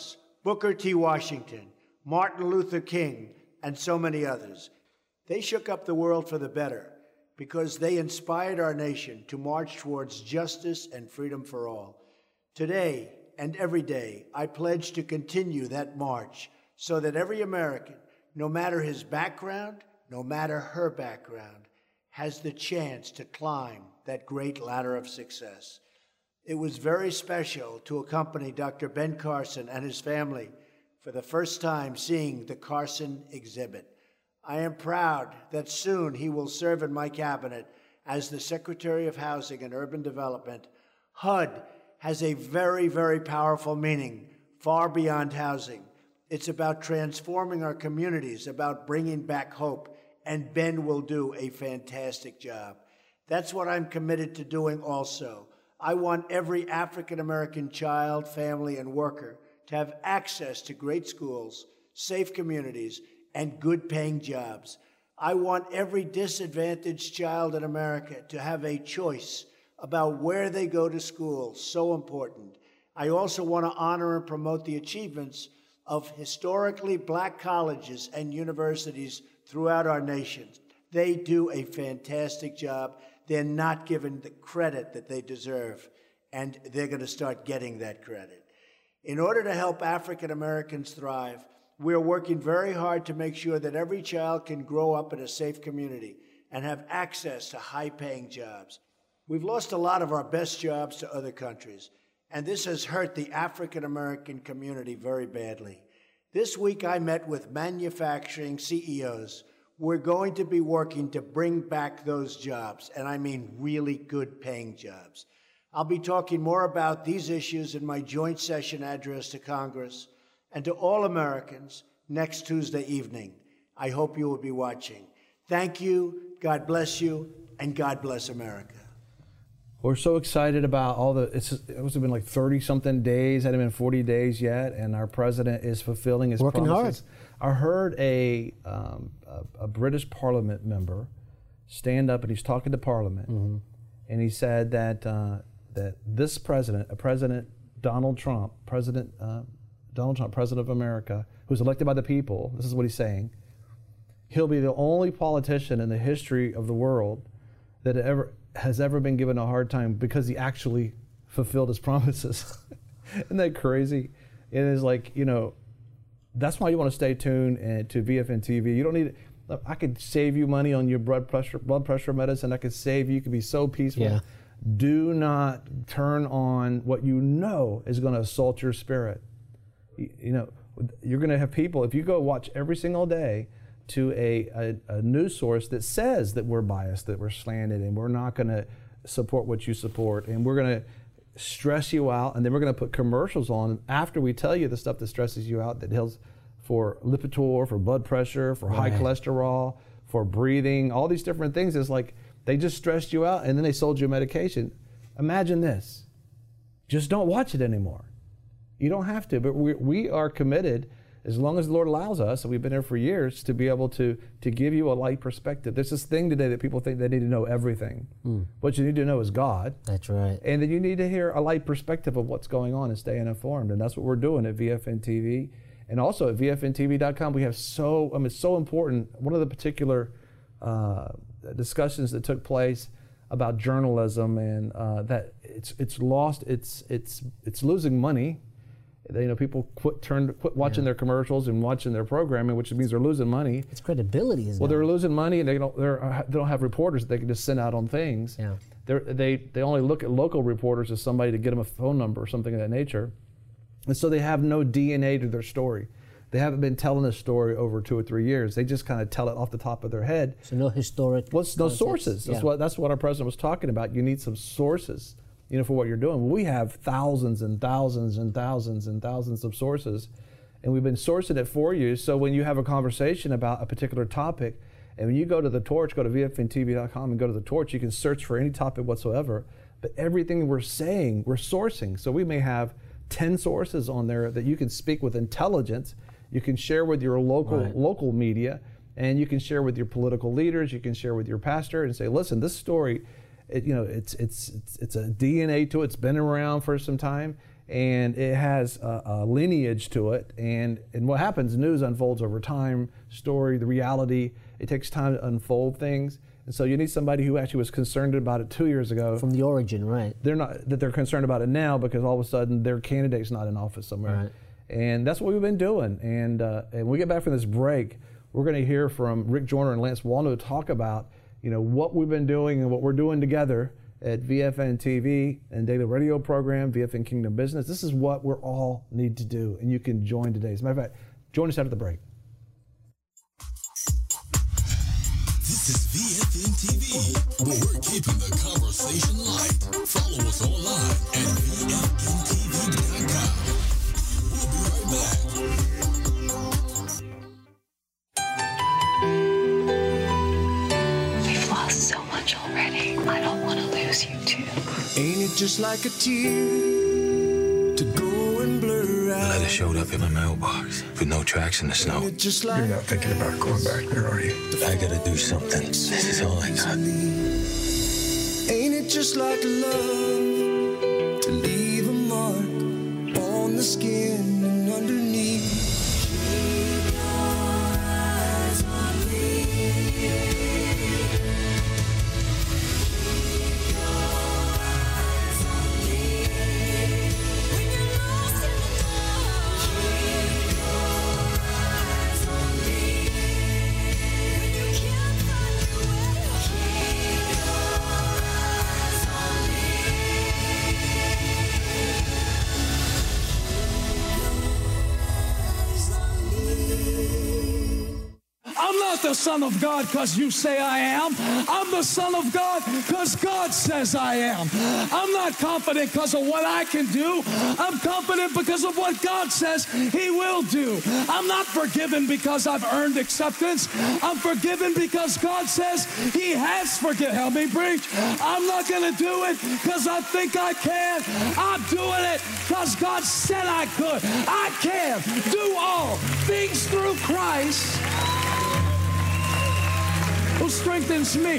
Booker T. Washington, Martin Luther King, and so many others. They shook up the world for the better because they inspired our nation to march towards justice and freedom for all. Today and every day, I pledge to continue that march so that every American, no matter his background, no matter her background, has the chance to climb that great ladder of success. It was very special to accompany Doctor Ben Carson and his family for the first time seeing the Carson exhibit. I am proud that soon he will serve in my cabinet as the Secretary of Housing and Urban Development. H U D has a very, very powerful meaning far beyond housing. It's about transforming our communities, about bringing back hope, and Ben will do a fantastic job. That's what I'm committed to doing also. I want every African-American child, family, and worker to have access to great schools, safe communities, and good-paying jobs. I want every disadvantaged child in America to have a choice about where they go to school, so important. I also want to honor and promote the achievements of historically black colleges and universities throughout our nation. They do a fantastic job. They're not given the credit that they deserve, and they're going to start getting that credit. In order to help African Americans thrive, we're working very hard to make sure that every child can grow up in a safe community and have access to high-paying jobs. We've lost a lot of our best jobs to other countries, and this has hurt the African American community very badly. This week I met with manufacturing C E Os. We're going to be working to bring back those jobs, and I mean really good-paying jobs. I'll be talking more about these issues in my joint session address to Congress and to all Americans next Tuesday evening. I hope you will be watching. Thank you, God bless you, and God bless America. We're so excited about all the, it's, it must have been like thirty something days, hadn't been forty days yet, and our president is fulfilling his Working promises. Hard. I heard a, um, a, a British Parliament member stand up and he's talking to Parliament, mm-hmm. and he said that, uh, that this president, a President Donald Trump, President uh, Donald Trump, President of America, who's elected by the people, this is what he's saying, he'll be the only politician in the history of the world that ever has ever been given a hard time because he actually fulfilled his promises. Isn't that crazy? It is like, you know, that's why you want to stay tuned and to V F N T V. You don't need, look, I could save you money on your blood pressure, blood pressure medicine. I could save you, you could be so peaceful. Yeah. Do not turn on what you know is going to assault your spirit. You, you know, you're going to have people, if you go watch every single day to a, a, a news source that says that we're biased, that we're slanted, and we're not going to support what you support, and we're going to stress you out, and then we're going to put commercials on after we tell you the stuff that stresses you out, that helps for Lipitor, for blood pressure, for right. high cholesterol, for breathing, all these different things. It's like they just stressed you out, and then they sold you a medication. Imagine this. Just don't watch it anymore. You don't have to, but we, we are committed, as long as the Lord allows us, and we've been here for years, to be able to, to give you a light perspective. There's this thing today that people think they need to know everything. Mm. What you need to know is God. That's right. And then you need to hear a light perspective of what's going on and stay informed. And that's what we're doing at V F N T V. And also at V F N T V dot com, we have so, I mean, it's so important. One of the particular uh, discussions that took place about journalism and uh, that it's it's lost, it's it's it's losing money. You know, people quit turn quit watching yeah. their commercials and watching their programming, which means they're losing money. It's credibility, isn't well, it? Well, they're losing money, and they don't they're, they don't have reporters that they can just send out on things. Yeah. They're, they they only look at local reporters as somebody to get them a phone number or something of that nature, and so they have no D N A to their story. They haven't been telling a story over two or three years. They just kind of tell it off the top of their head. So no historic. Well, no sources. That's yeah. what that's what our president was talking about. You need some sources, you know, for what you're doing. Well, we have thousands and thousands and thousands and thousands of sources, and we've been sourcing it for you. So when you have a conversation about a particular topic, and when you go to the Torch, go to V F N T V dot com and go to the Torch, you can search for any topic whatsoever. But everything we're saying, we're sourcing. So we may have ten sources on there that you can speak with intelligence. You can share with your local right. local media, and you can share with your political leaders. You can share with your pastor and say, listen, this story, it, you know, it's, it's it's it's a D N A to it. It's been around for some time, and it has a, a lineage to it. And, and what happens, news unfolds over time, story, the reality, it takes time to unfold things. And so you need somebody who actually was concerned about it two years ago. From the origin, right. They're not, that they're concerned about it now because all of a sudden their candidate's not in office somewhere. Right. And that's what we've been doing. And, uh, and when we get back from this break, we're going to hear from Rick Joyner and Lance Wallnau talk about, you know, what we've been doing and what we're doing together at V F N T V and daily radio program, V F N Kingdom Business. This is what we're all need to do, and you can join today. As a matter of fact, join us after the break. This is V F N T V, where we're keeping the conversation light. Follow us online at V F N T V dot com. We'll be right back. We've lost so much already. I don't want to lose you too. Ain't it just like a tear to go and blur out? A letter showed up in my mailbox with no tracks in the snow. Ain't it just like You're not thinking about going back there, are you? I gotta do something. This is all I got. Ain't it just like love to leave a mark on the skin and underneath? Keep your eyes on me. Keep your eyes on me. When you're lost in the dark. Keep your eyes on me. When you can't find your way. Keep your eyes on I'm not the Son of God because you say I am. I'm the Son of God because God says I am. I'm not confident because of what I can do. I'm confident because of what God says He will do. I'm not forgiven because I've earned acceptance. I'm forgiven because God says He has forgiven. Help me preach. I'm not going to do it because I think I can. I'm doing it because God said I could. I can do all things through Christ who strengthens me.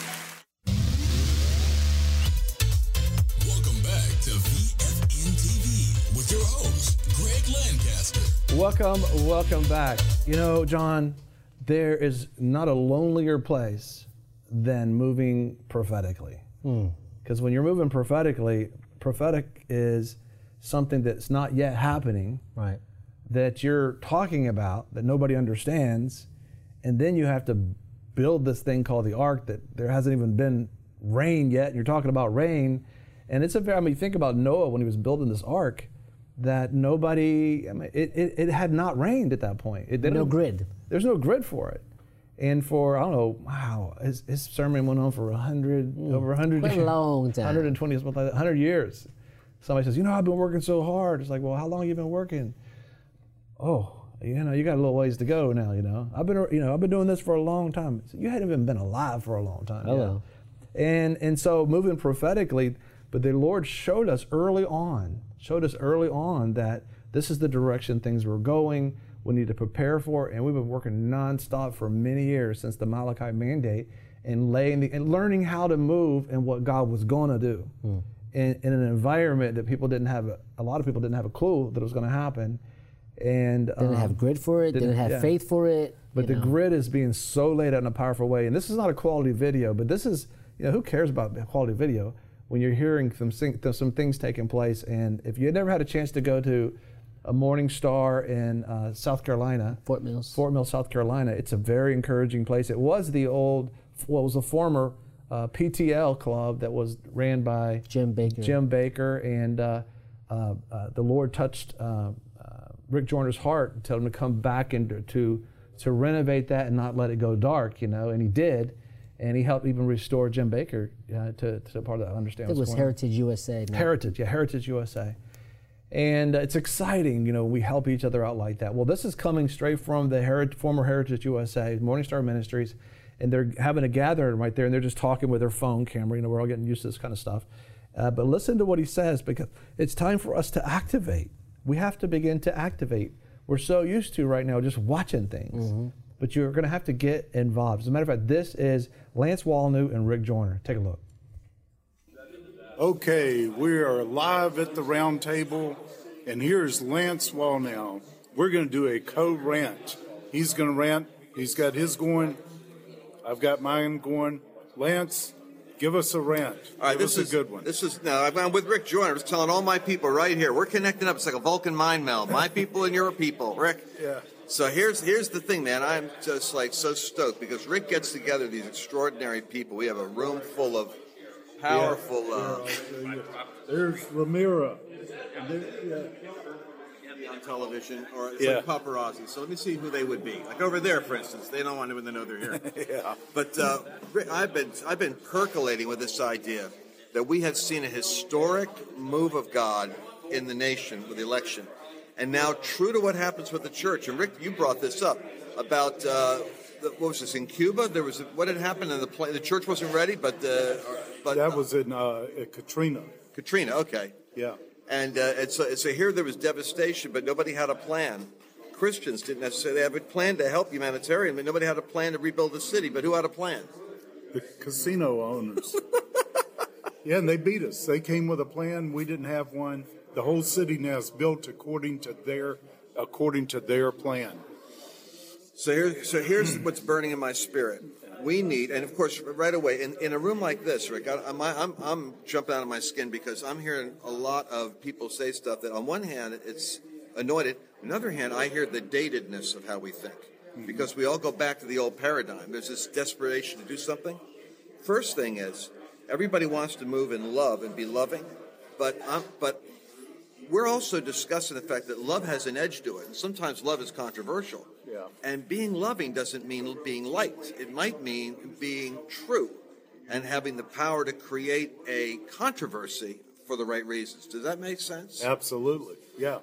Welcome back to V F N T V with your host, Greg Lancaster. Welcome, welcome back. You know, John, there is not a lonelier place than moving prophetically. Because when you're moving prophetically, prophetic is something that's not yet happening, right? That you're talking about that nobody understands, and then you have to build this thing called the ark that there hasn't even been rain yet, and you're talking about rain. And it's a very, I mean, think about Noah when he was building this ark, that nobody, I mean, it, it, it had not rained at that point. It didn't, No grid. There's no grid for it. And for, I don't know, wow, his, his sermon went on for a hundred, mm, over a hundred quite a long time. one hundred twenty, something like that, one hundred years. Somebody says, you know, I've been working so hard. It's like, well, how long have you been working? Oh, you know, you got a little ways to go now, you know. I've been, you know, I've been doing this for a long time. So you hadn't even been alive for a long time. Hello. You know? And and so moving prophetically, but the Lord showed us early on, showed us early on that this is the direction things were going. We need to prepare for it. And we've been working nonstop for many years since the Malachi mandate and laying the, and learning how to move and what God was going to do Hmm. in, in an environment that people didn't have, a, a lot of people didn't have a clue that it was going to happen. And Didn't um, have grid for it, didn't, have yeah. faith for it. But the you know. grid is being so laid out in a powerful way. And this is not a quality video, but this is, you know, who cares about quality video when you're hearing some, some things taking place. And if you never had a chance to go to a Morning Star in uh, South Carolina, Fort Mills, Fort Mills, South Carolina, it's a very encouraging place. It was the old, what was the former uh, P T L club that was ran by Jim Baker. Jim Baker, and uh, uh, uh, the Lord touched uh, uh, Rick Joyner's heart and told him to come back and to, to to renovate that and not let it go dark, you know, and he did, and he helped even restore Jim Baker uh, to to part of that. I understand. It what's was going on. Heritage U S A. No? Heritage, yeah, Heritage U S A. And uh, it's exciting, you know, we help each other out like that. Well, this is coming straight from the Heri- former Heritage U S A, Morning Star Ministries, and they're having a gathering right there, and they're just talking with their phone camera. You know, we're all getting used to this kind of stuff. Uh, but listen to what he says, because it's time for us to activate. We have to begin to activate. We're so used to right now just watching things, Mm-hmm. but you're going to have to get involved. As a matter of fact, this is Lance Wallnau and Rick Joyner. Take a look. Okay, we are live at the round table, and here's Lance Wallnau. We're going to do a co-rant. He's going to rant. He's got his going. I've got mine going. Lance, give us a rant. All right, give this us is a good one. This is now. I'm with Rick Joyner. I'm just telling all my people right here. We're connecting up. It's like a Vulcan mind meld. My people and your people, Rick. Yeah. So here's here's the thing, man. I'm just like so stoked because Rick gets together these extraordinary people. We have a room full of powerful. Yeah, Uh, yeah, there's Ramira. There, yeah. on television, or it's Yeah. like paparazzi. So let me see who they would be. Like over there, for instance, they don't want anyone to know they're here. Yeah. But uh, Rick, I've been I've been percolating with this idea that we have seen a historic move of God in the nation with the election, and now true to what happens with the church. And Rick, you brought this up about uh, the, what was this in Cuba? There was a, what had happened in the play. The church wasn't ready, but the but that was in uh, at Katrina. Katrina. Okay. Yeah. And, uh, and so, so here there was devastation, but nobody had a plan. Christians didn't necessarily have a plan to help humanitarian, but nobody had a plan to rebuild the city. But who had a plan? The casino owners. Yeah, and they beat us. They came with a plan. We didn't have one. The whole city now is built according to their according to their plan. So here, so here's what's burning in my spirit. We need, and of course, right away, in, in a room like this, Rick, I, I'm, I'm, I'm jumping out of my skin because I'm hearing a lot of people say stuff that on one hand, it's anointed. On the other hand, I hear the datedness of how we think because we all go back to the old paradigm. There's this desperation to do something. First thing is, everybody wants to move in love and be loving, but um, but we're also discussing the fact that love has an edge to it, and sometimes love is controversial. Yeah. And being loving doesn't mean being liked. It might mean being true and having the power to create a controversy for the right reasons. Does that make sense? Absolutely. Yeah.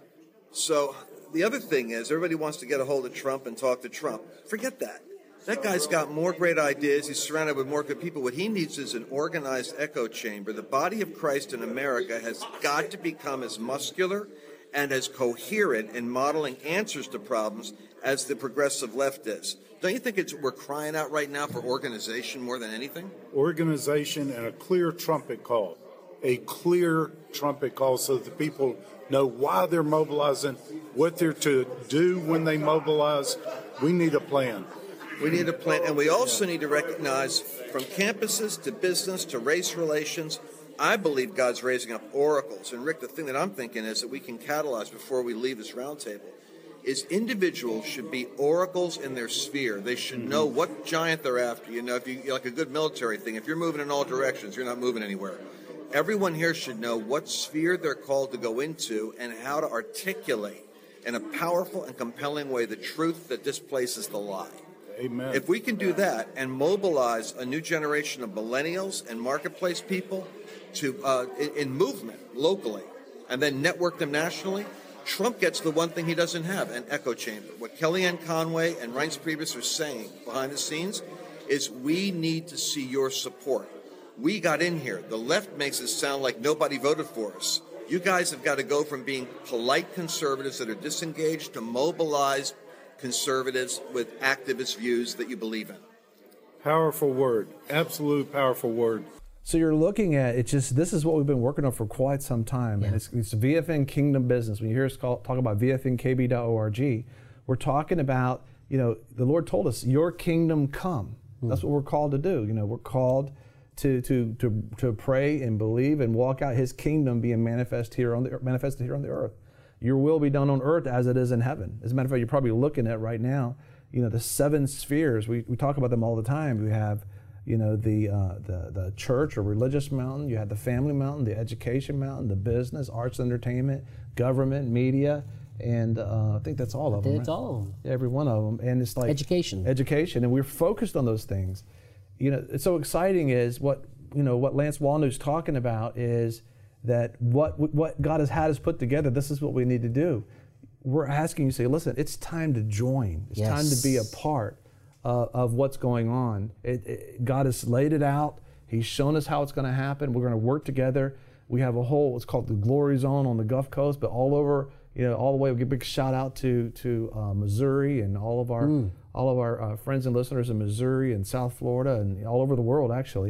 So the other thing is everybody wants to get a hold of Trump and talk to Trump. Forget that. That guy's got more great ideas. He's surrounded with more good people. What he needs is an organized echo chamber. The body of Christ in America has got to become as muscular and as coherent in modeling answers to problems as the progressive left is. Don't you think it's, we're crying out right now for organization more than anything? Organization and a clear trumpet call. A clear trumpet call so that the people know why they're mobilizing, what they're to do when they mobilize. We need a plan. We need a plan, and we also need to recognize from campuses to business to race relations, I believe God's raising up oracles. And Rick, the thing that I'm thinking is that we can catalyze before we leave this roundtable is individuals should be oracles in their sphere. They should know what giant they're after. You know, if you like a good military thing, if you're moving in all directions, you're not moving anywhere. Everyone here should know what sphere they're called to go into and how to articulate in a powerful and compelling way the truth that displaces the lie. Amen. If we can do that and mobilize a new generation of millennials and marketplace people to uh, in, in movement locally and then network them nationally, Trump gets the one thing he doesn't have, an echo chamber. What Kellyanne Conway and Reince Priebus are saying behind the scenes is we need to see your support. We got in here. The left makes it sound like nobody voted for us. You guys have got to go from being polite conservatives that are disengaged to mobilized conservatives with activist views that you believe in. Powerful word. Absolute powerful word. So you're looking at it. Just this is what we've been working on for quite some time, yeah. and it's, it's V F N Kingdom Business. When you hear us call, talk about V F N K B dot org, we're talking about, you know, the Lord told us, "Your kingdom come." Mm. That's what we're called to do. You know, we're called to to to to pray and believe and walk out His kingdom being manifest here on the manifested here on the earth. Your will be done on earth as it is in heaven. As a matter of fact, you're probably looking at right now, you know, the seven spheres. We we talk about them all the time. We have, you know, the uh, the the church or religious mountain. You have the family mountain, the education mountain, the business, arts, entertainment, government, media, and uh, I think that's all of them. It's right? all of them. Every one of them, and it's like education, education, and we're focused on those things. You know, it's so exciting. Is what you know what Lance Wallnau's talking about is that what what God has had us put together. This is what we need to do. We're asking you, say, listen, it's time to join. It's yes. time to be a part Uh, of what's going on. It, it, God has laid it out. He's shown us how it's going to happen. We're going to work together. We have a whole, it's called the Glory Zone on the Gulf Coast, but all over, you know, all the way. We give a big shout out to to uh, Missouri and all of our mm. all of our uh, friends and listeners in Missouri and South Florida and all over the world, actually.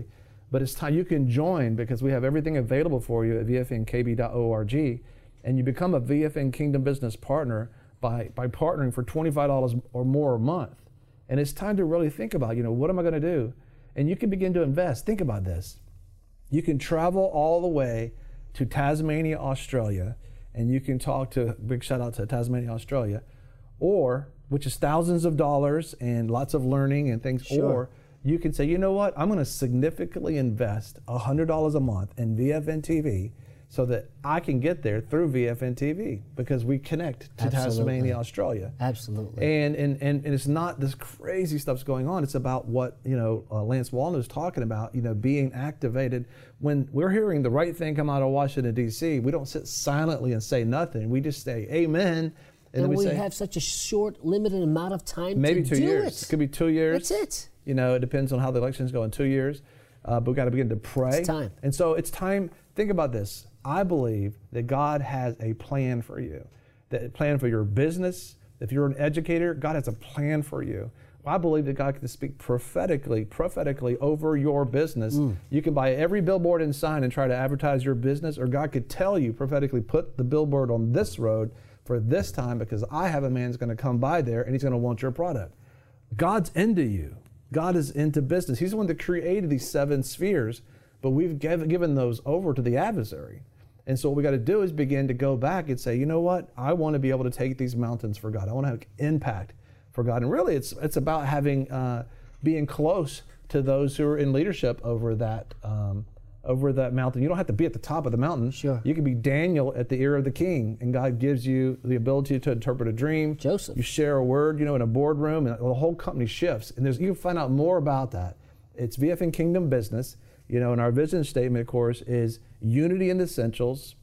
But it's time you can join because we have everything available for you at v f n k b dot org, and you become a V F N Kingdom Business Partner by, by partnering for twenty-five dollars or more a month. And it's time to really think about, you know, what am I going to do? And you can begin to invest. Think about this. You can travel all the way to Tasmania, Australia, and you can talk to, big shout out to Tasmania, Australia, or, which is thousands of dollars and lots of learning and things, Sure. or you can say, you know what, I'm going to significantly invest one hundred dollars a month in V F N T V so that I can get there through V F N T V because we connect to Absolutely. Tasmania, Australia. Absolutely. And, and and and it's not this crazy stuff's going on. It's about what, you know, uh, Lance Walton is talking about, you know, being activated. When we're hearing the right thing come out of Washington, D C, we don't sit silently and say nothing. We just say, amen. And, And, then we, we say, have such a short, limited amount of time maybe to two do years. it. It could be two years. That's it. You know, it depends on how the elections go in two years. Uh, but we've got to begin to pray. It's time. And so it's time. Think about this. I believe that God has a plan for you, that a plan for your business. If you're an educator, God has a plan for you. I believe that God can speak prophetically, prophetically over your business. Mm. You can buy every billboard and sign and try to advertise your business, or God could tell you prophetically, put the billboard on this road for this time because I have a man who's going to come by there and he's going to want your product. God's into you. God is into business. He's the one that created these seven spheres, but we've giv- given those over to the adversary. And so what we got to do is begin to go back and say, you know what? I want to be able to take these mountains for God. I want to have impact for God. And really, it's it's about having uh, being close to those who are in leadership over that um, over that mountain. You don't have to be at the top of the mountain. Sure. You can be Daniel at the ear of the king, and God gives you the ability to interpret a dream. Joseph. You share a word, you know, in a boardroom, and the whole company shifts. And there's you can find out more about that. It's V F N Kingdom Business. You know, and our vision statement, of course, is unity in the essentials,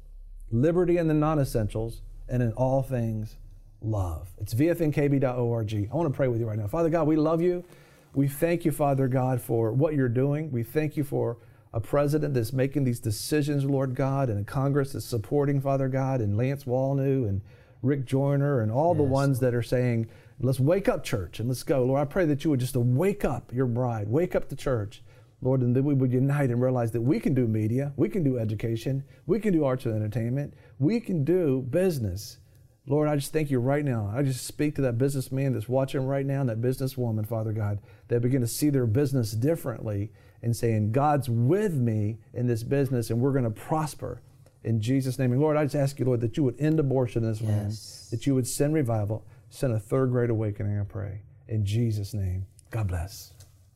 liberty in the non-essentials, and in all things, love. It's v f n k b dot org. I want to pray with you right now. Father God, we love you. We thank you, Father God, for what you're doing. We thank you for a president that's making these decisions, Lord God, and a Congress that's supporting, Father God, and Lance Walnew and Rick Joyner and all yes. the ones that are saying, let's wake up, church, and let's go. Lord, I pray that you would just wake up your bride, wake up the church, Lord, and that we would unite and realize that we can do media, we can do education, we can do arts and entertainment, we can do business. Lord, I just thank you right now. I just speak to that businessman that's watching right now, and that businesswoman, Father God, that begin to see their business differently and saying, God's with me in this business and we're going to prosper in Jesus' name. And Lord, I just ask you, Lord, that you would end abortion in this land, yes. that you would send revival, send a third great awakening, I pray. In Jesus' name, God bless.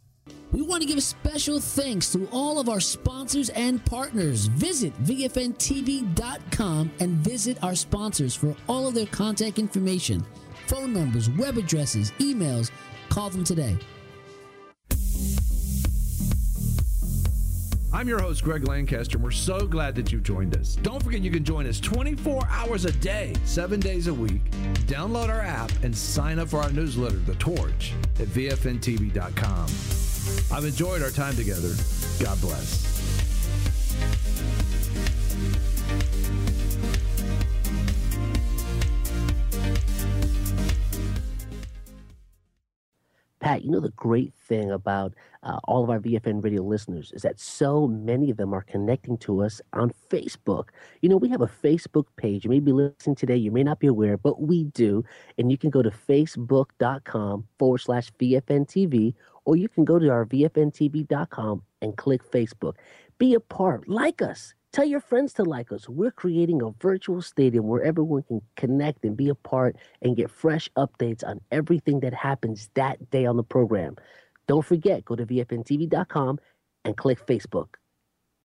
We want to give special thanks to all of our sponsors and partners. Visit v f n t v dot com and visit our sponsors for all of their contact information, phone numbers, web addresses, emails. Call them today. I'm your host, Greg Lancaster, and we're so glad that you joined us. Don't forget you can join us twenty-four hours a day, seven days a week. Download our app and sign up for our newsletter, The Torch, at v f n t v dot com. I've enjoyed our time together. God bless. Pat, you know the great thing about uh, all of our V F N radio listeners is that so many of them are connecting to us on Facebook. You know, we have a Facebook page. You may be listening today. You may not be aware, but we do. And you can go to facebook.com forward slash VFNTV, or you can go to our V F N T V dot com and click Facebook. Be a part. Like us. Tell your friends to like us. We're creating a virtual stadium where everyone can connect and be a part and get fresh updates on everything that happens that day on the program. Don't forget, go to V F N T V dot com and click Facebook.